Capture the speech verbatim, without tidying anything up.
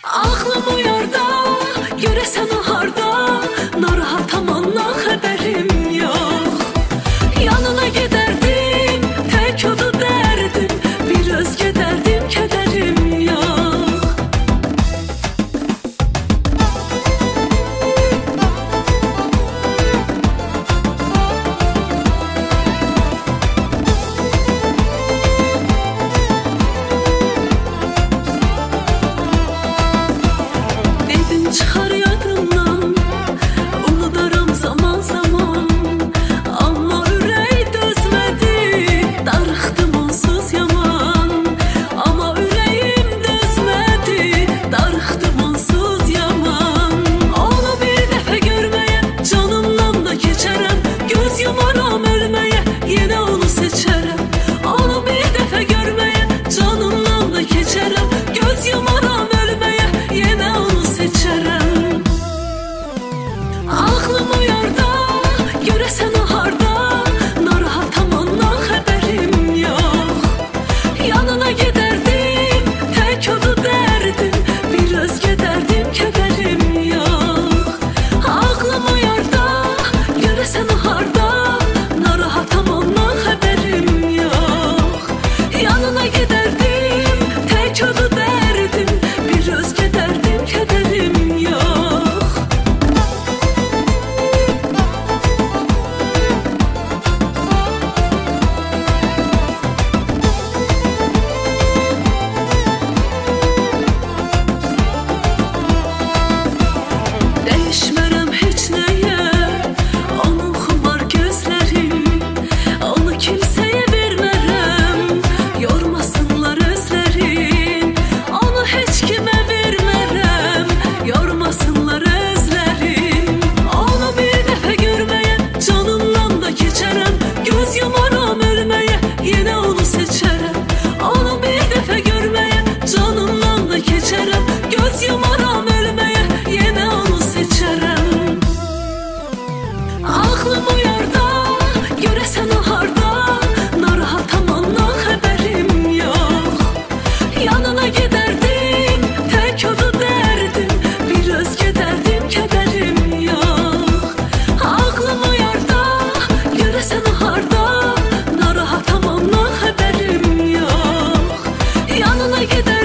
Aklım uyarda, görəsən o harda, narahatam ondan xəbərim yox. Yanına gedərdim, tək odu dərdim, bir özgə dərdim, kədərim yox. Çıxar yadımdan, unudaram zaman zaman. Amma ürək dözmədi, darıxdım onsuz yaman. Amma ürəyim dözmədi, darıxdım onsuz yaman. Onu bir dəfə görməyə, canımdan da keçərəm. Göz yumaram ölməyə, yenə onu seçərəm. Onu bir dəfə görməyə, canımdan da keçərəm. Göz yumaram ölməyə, yenə onu seçərəm. Aklım uyarda, görəsən o harda, narahatam ondan xəbərim yox. Yanına gedərdim, tək odu dərdim, bir özgə dərdim, kədərim yox. Aklım uyarda, görəsən o harda, narahatam ondan xəbərim yox. Yanına gedərdim, tək odu dərdim, bir özgə dərdim, kədərim yox. Dəyişmərəm heç nəyə, onun xumar gözlərim. Onu kimsəyə vermərəm, yormasınlar özlərin. Onu heç kimə vermərəm, yormasınlar özlərin. Onu bir dəfə görməyə, canımdan da keçərəm. Göz yumaram ölməyə, yenə onu seçərəm. Onu bir dəfə görməyə, canımdan da keçərəm. Göz yumaram ölməyə, yenə onu seçərəm. Aklım uyarda, görəsən o harda, narahatam ondan xəbərim yox. Yanına gedərdim, tək odu dərdim, bir özgə dərdim, kədərim yox. Aklım uyarda, görəsən o harda, narahatam ondan xəbərim yox. Yanına gedərdim.